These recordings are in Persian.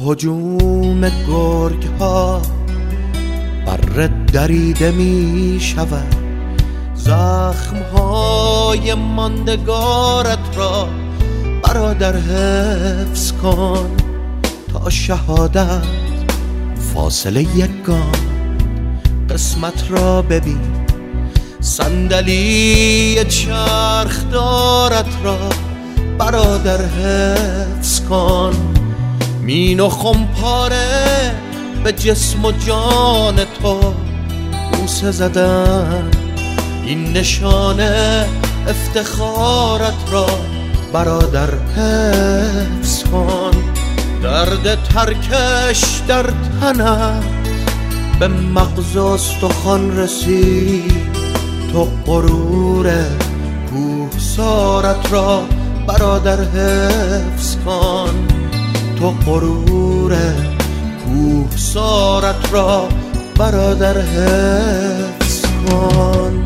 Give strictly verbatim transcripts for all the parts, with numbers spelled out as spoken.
هجوم گرگ ها بر دریده می شود، زخم های ماندگارت را برادر حفظ کن. تا شهادت فاصله یک گام، قسمت را ببین، صندلی چرخدارت را برادر حفظ کن. مین و خمپاره به جسم و جان تو بوسه زدن، این نشانه افتخارت را برادر حفظ کن. درد ترکش در تنت به مغز و استخوان رسید، تو غرور کوهسارت را برادر حفظ کن. تو غرور کوهسارت را برادر حفظ کن.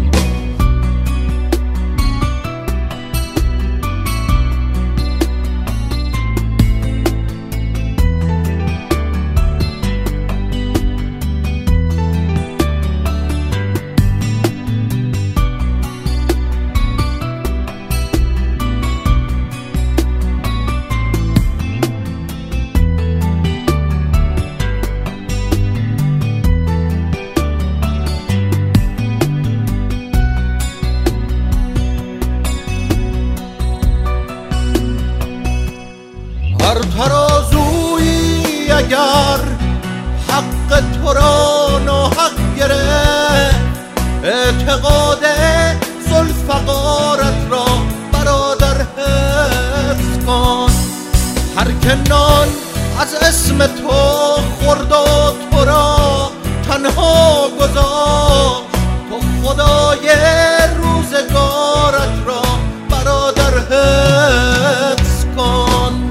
هر ترازویی اگر حق تو را ناحق گرفت، اعتقاد ذوالفقارت را برادر حفظ کن. هر که نان از اسم تو خورد و تو را تنها گذاشت، تو خدای روزگارت را برادر حفظ کن.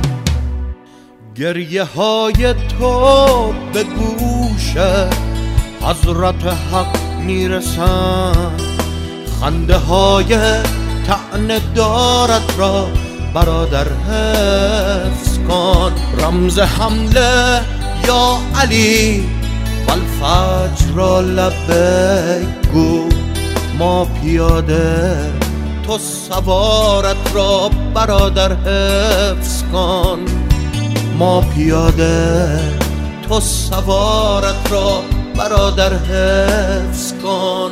گریه های تو به گوش حضرت حق میرسند، خنده های طعنه دارت را برادر حفظ کن. رمز حمله یا علی والفجر را لبیک گو، ما پیاده تو سوارت را برادر حفظ کن. ما پیاده تو سوارت را برادر حفظ کن.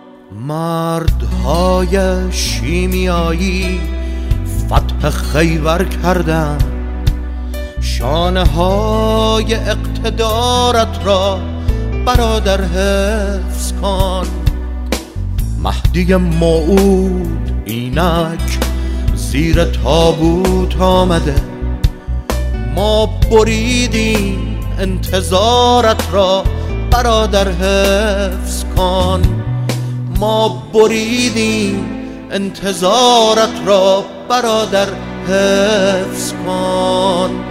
مردهای شیمیایی فتح خیبر کردن، شانه های اقتدارت را برادر حفظ کن. مهدی موعود اینک زیر تابوت آمده، ما بریدیم انتظارت را برادر حفظ کن. ما بریدیم انتظارت را برادر حفظ کن.